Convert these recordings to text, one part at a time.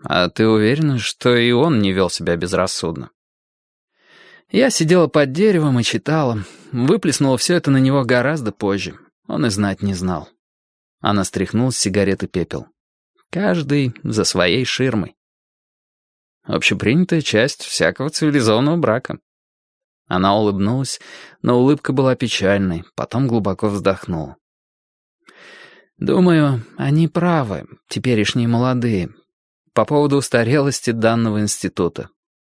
А ты уверена, что и он не вел себя безрассудно? Я сидела под деревом и читала. Выплеснула все это на него гораздо позже. Он и знать не знал. Она стряхнула с сигареты пепел. Каждый за своей ширмой. Общепринятая часть всякого цивилизованного брака. Она улыбнулась, но улыбка была печальной, потом глубоко вздохнула. Думаю, они правы, теперешние молодые, по поводу устарелости данного института.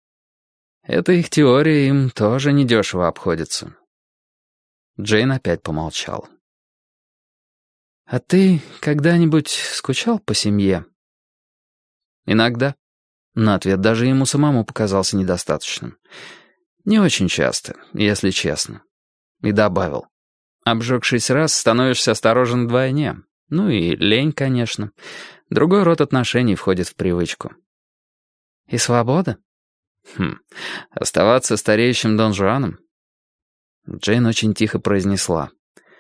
Эта их теория им тоже недешево обходится. Джейн опять помолчал. «А ты когда-нибудь скучал по семье?» «Иногда». Но ответ даже ему самому показался недостаточным. «Не очень часто, если честно». И добавил. «Обжегшись раз, становишься осторожен вдвойне. Ну и лень, конечно. Другой род отношений входит в привычку». «И свобода?» Оставаться стареющим Дон Жуаном?» Джейн очень тихо произнесла.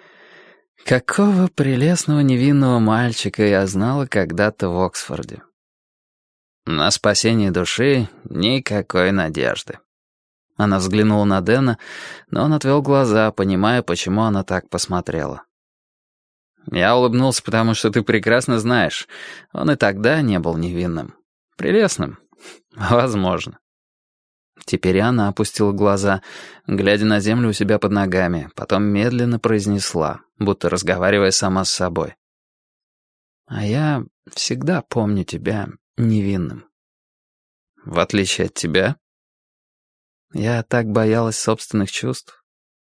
«Какого прелестного невинного мальчика я знала когда-то в Оксфорде». На спасение души никакой надежды. Она взглянула на Дэна, но он отвел глаза, понимая, почему она так посмотрела. Я улыбнулся, потому что ты прекрасно знаешь, он и тогда не был невинным. Прелестным? Возможно. Теперь она опустила глаза, глядя на землю у себя под ногами, потом медленно произнесла, будто разговаривая сама с собой. «А я всегда помню тебя невинным». «В отличие от тебя?» «Я так боялась собственных чувств».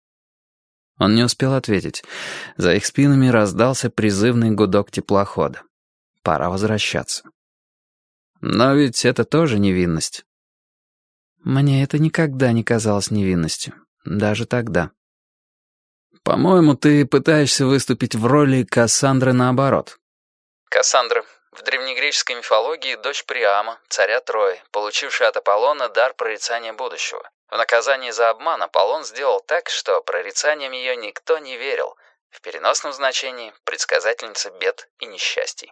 Он не успел ответить. За их спинами раздался призывный гудок теплохода. Пора возвращаться. «Но ведь это тоже невинность». «Мне это никогда не казалось невинностью. Даже тогда». «По-моему, ты пытаешься выступить в роли Кассандры наоборот». Кассандра. В древнегреческой мифологии дочь Приама, царя Трои, получившая от Аполлона дар прорицания будущего. В наказание за обман Аполлон сделал так, что прорицаниям ее никто не верил. В переносном значении — предсказательница бед и несчастий.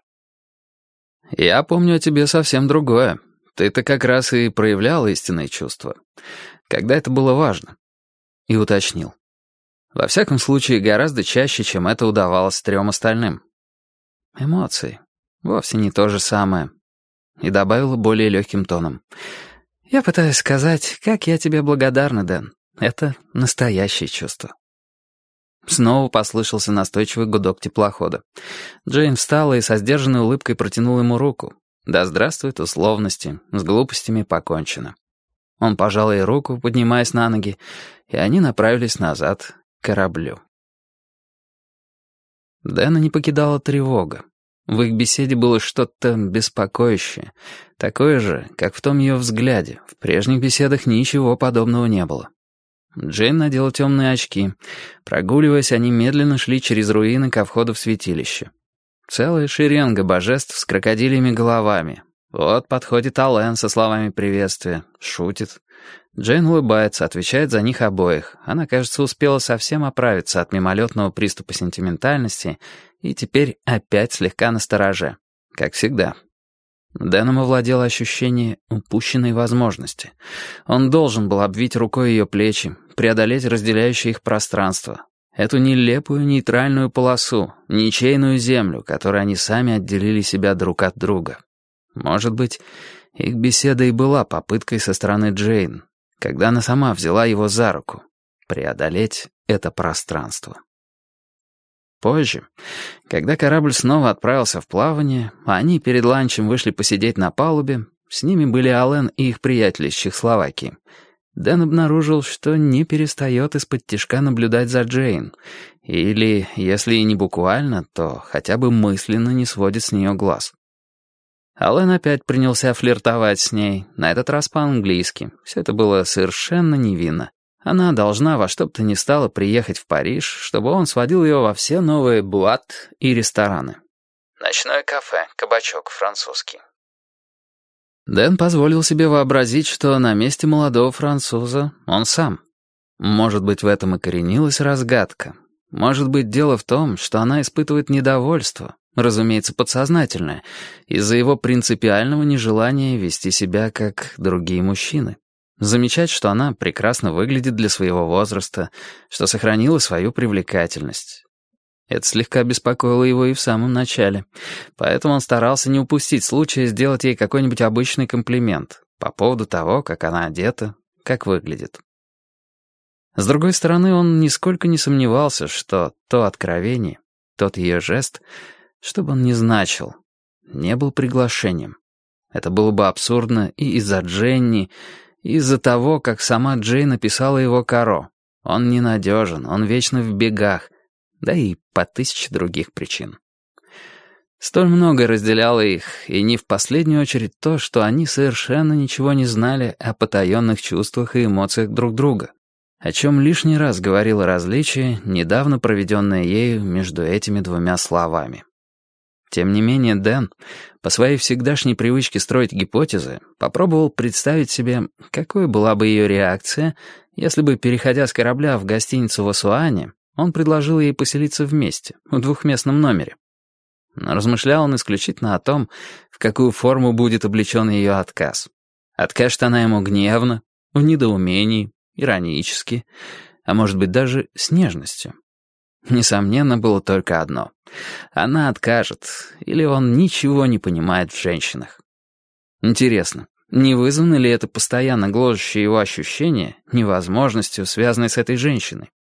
«Я помню о тебе совсем другое. Ты-то как раз и проявлял истинные чувства. Когда это было важно». И уточнил. Во всяком случае, гораздо чаще, чем это удавалось 3 остальным. Эмоции. Вовсе не то же самое. И добавила более легким тоном. «Я пытаюсь сказать, как я тебе благодарна, Дэн. Это настоящее чувство». Снова послышался настойчивый гудок теплохода. Джейн встала и со сдержанной улыбкой протянула ему руку. Да здравствуют условности, с глупостями покончено. Он пожал ей руку, поднимаясь на ноги, и они направились назад к кораблю. Дэна не покидала тревога. В их беседе было что-то беспокоящее, такое же, как в том ее взгляде. В прежних беседах ничего подобного не было. Джейн надела темные очки. Прогуливаясь, они медленно шли через руины ко входу в святилище. Целая шеренга божеств с крокодильями головами. Вот подходит Ален со словами приветствия, шутит. Джейн улыбается, отвечает за них обоих. Она, кажется, успела совсем оправиться от мимолетного приступа сентиментальности и теперь опять слегка настороже, как всегда. Дэном овладело ощущение упущенной возможности. Он должен был обвить рукой ее плечи, преодолеть разделяющее их пространство. Эту нелепую нейтральную полосу, ничейную землю, которой они сами отделили себя друг от друга. Может быть, их беседа и была попыткой со стороны Джейн, когда она сама взяла его за руку, преодолеть это пространство. Позже, когда корабль снова отправился в плавание, а они перед ланчем вышли посидеть на палубе, с ними были Ален и их приятели из Чехословакии, Дэн обнаружил, что не перестает из-под тишка наблюдать за Джейн, или, если и не буквально, то хотя бы мысленно не сводит с нее глаз. Ален опять принялся флиртовать с ней, на этот раз по-английски. Все это было совершенно невинно. Она должна во что бы то ни стало приехать в Париж, чтобы он сводил ее во все новые буат и рестораны. Ночное кафе, кабачок французский. Дэн позволил себе вообразить, что на месте молодого француза он сам. Может быть, в этом и коренилась разгадка. Может быть, дело в том, что она испытывает недовольство, разумеется, подсознательное, из-за его принципиального нежелания вести себя как другие мужчины. Замечать, что она прекрасно выглядит для своего возраста, что сохранила свою привлекательность. Это слегка беспокоило его и в самом начале, поэтому он старался не упустить случая сделать ей какой-нибудь обычный комплимент по поводу того, как она одета, как выглядит. С другой стороны, он нисколько не сомневался, что то откровение, тот ее жест, что бы он ни значил, не был приглашением. Это было бы абсурдно и из-за Дженни, и из-за того, как сама Джей написала его Каро. Он ненадежен, он вечно в бегах, да и по 1000 других причин. Столь многое разделяло их, и не в последнюю очередь то, что они совершенно ничего не знали о потаенных чувствах и эмоциях друг друга, о чем лишний раз говорило различие, недавно проведенное ею между этими двумя словами. Тем не менее, Дэн, по своей всегдашней привычке строить гипотезы, попробовал представить себе, какой была бы ее реакция, если бы, переходя с корабля в гостиницу в Асуане, он предложил ей поселиться вместе, в двухместном номере. Но размышлял он исключительно о том, в какую форму будет облечен ее отказ. Откажет она ему гневно, в недоумении, иронически, а может быть даже с нежностью. Несомненно, было только одно. Она откажет, или он ничего не понимает в женщинах. Интересно, не вызвано ли это постоянно гложущее его ощущение невозможностью, связанной с этой женщиной?